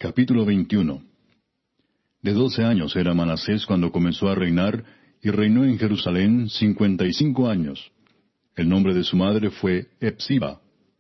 Capítulo 21. De 12 años era Manasés cuando comenzó a reinar, y reinó en Jerusalén 55 años. El nombre de su madre fue Hepsiba.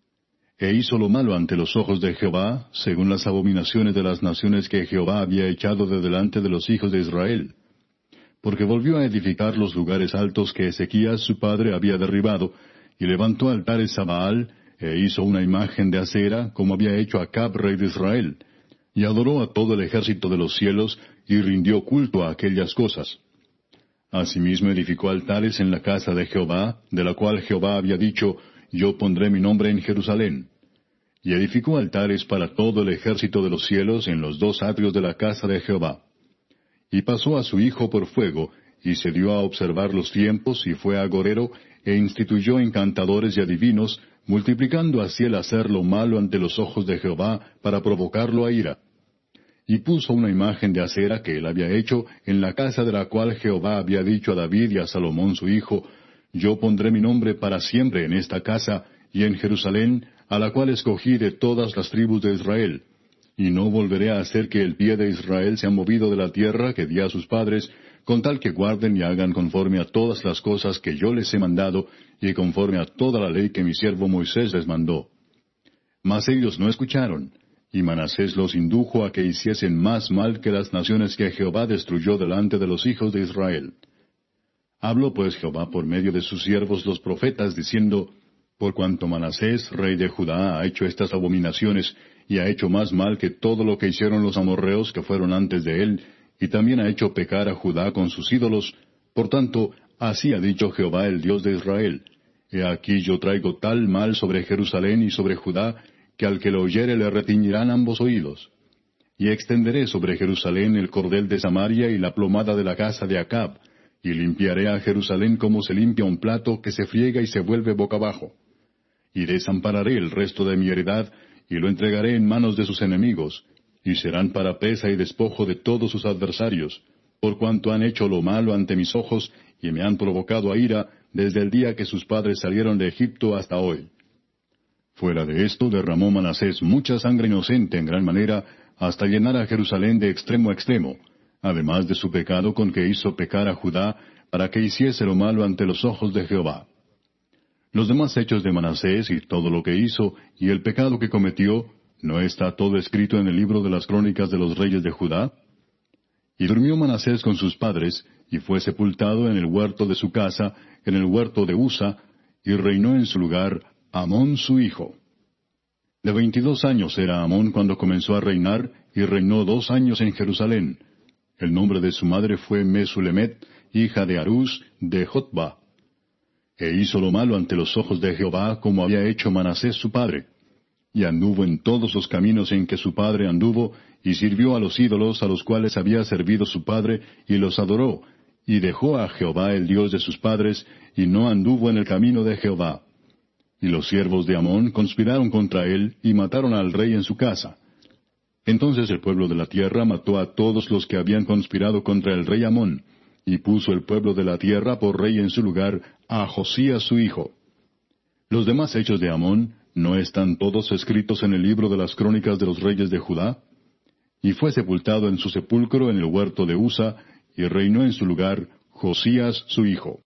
E hizo lo malo ante los ojos de Jehová, según las abominaciones de las naciones que Jehová había echado de delante de los hijos de Israel. Porque volvió a edificar los lugares altos que Ezequías su padre había derribado, y levantó altares a Baal, e hizo una imagen de acera, como había hecho Acab rey de Israel, y adoró a todo el ejército de los cielos, y rindió culto a aquellas cosas. Asimismo edificó altares en la casa de Jehová, de la cual Jehová había dicho, Yo pondré mi nombre en Jerusalén. Y edificó altares para todo el ejército de los cielos en los 2 atrios de la casa de Jehová. Y pasó a su hijo por fuego, y se dio a observar los tiempos, y fue agorero, e instituyó encantadores y adivinos, multiplicando así el hacer lo malo ante los ojos de Jehová, para provocarlo a ira. Y puso una imagen de acera que él había hecho en la casa de la cual Jehová había dicho a David y a Salomón su hijo, Yo pondré mi nombre para siempre en esta casa, y en Jerusalén, a la cual escogí de todas las tribus de Israel. Y no volveré a hacer que el pie de Israel sea movido de la tierra que di a sus padres, con tal que guarden y hagan conforme a todas las cosas que yo les he mandado, y conforme a toda la ley que mi siervo Moisés les mandó. Mas ellos no escucharon, y Manasés los indujo a que hiciesen más mal que las naciones que Jehová destruyó delante de los hijos de Israel. Habló pues Jehová por medio de sus siervos los profetas, diciendo, Por cuanto Manasés, rey de Judá, ha hecho estas abominaciones, y ha hecho más mal que todo lo que hicieron los amorreos que fueron antes de él, y también ha hecho pecar a Judá con sus ídolos, por tanto, así ha dicho Jehová el Dios de Israel, He aquí yo traigo tal mal sobre Jerusalén y sobre Judá, que al que lo oyere le retiñirán ambos oídos. Y extenderé sobre Jerusalén el cordel de Samaria y la plomada de la casa de Acab, y limpiaré a Jerusalén como se limpia un plato que se friega y se vuelve boca abajo. Y desampararé el resto de mi heredad, y lo entregaré en manos de sus enemigos, y serán para pesa y despojo de todos sus adversarios, por cuanto han hecho lo malo ante mis ojos, y me han provocado a ira, desde el día que sus padres salieron de Egipto hasta hoy. Fuera de esto derramó Manasés mucha sangre inocente en gran manera, hasta llenar a Jerusalén de extremo a extremo, además de su pecado con que hizo pecar a Judá, para que hiciese lo malo ante los ojos de Jehová. Los demás hechos de Manasés y todo lo que hizo, y el pecado que cometió, ¿no está todo escrito en el libro de las crónicas de los reyes de Judá? Y durmió Manasés con sus padres, y fue sepultado en el huerto de su casa, en el huerto de Usa, y reinó en su lugar Amón su hijo. De 22 años era Amón cuando comenzó a reinar, y reinó 2 años en Jerusalén. El nombre de su madre fue Mesulemet, hija de Harús, de Jotba. E hizo lo malo ante los ojos de Jehová, como había hecho Manasés su padre. Y anduvo en todos los caminos en que su padre anduvo, y sirvió a los ídolos a los cuales había servido su padre, y los adoró, y dejó a Jehová el Dios de sus padres, y no anduvo en el camino de Jehová. Y los siervos de Amón conspiraron contra él, y mataron al rey en su casa. Entonces el pueblo de la tierra mató a todos los que habían conspirado contra el rey Amón, y puso el pueblo de la tierra por rey en su lugar a Josías su hijo. Los demás hechos de Amón, ¿no están todos escritos en el libro de las crónicas de los reyes de Judá? Y fue sepultado en su sepulcro en el huerto de Usa, y reinó en su lugar Josías su hijo.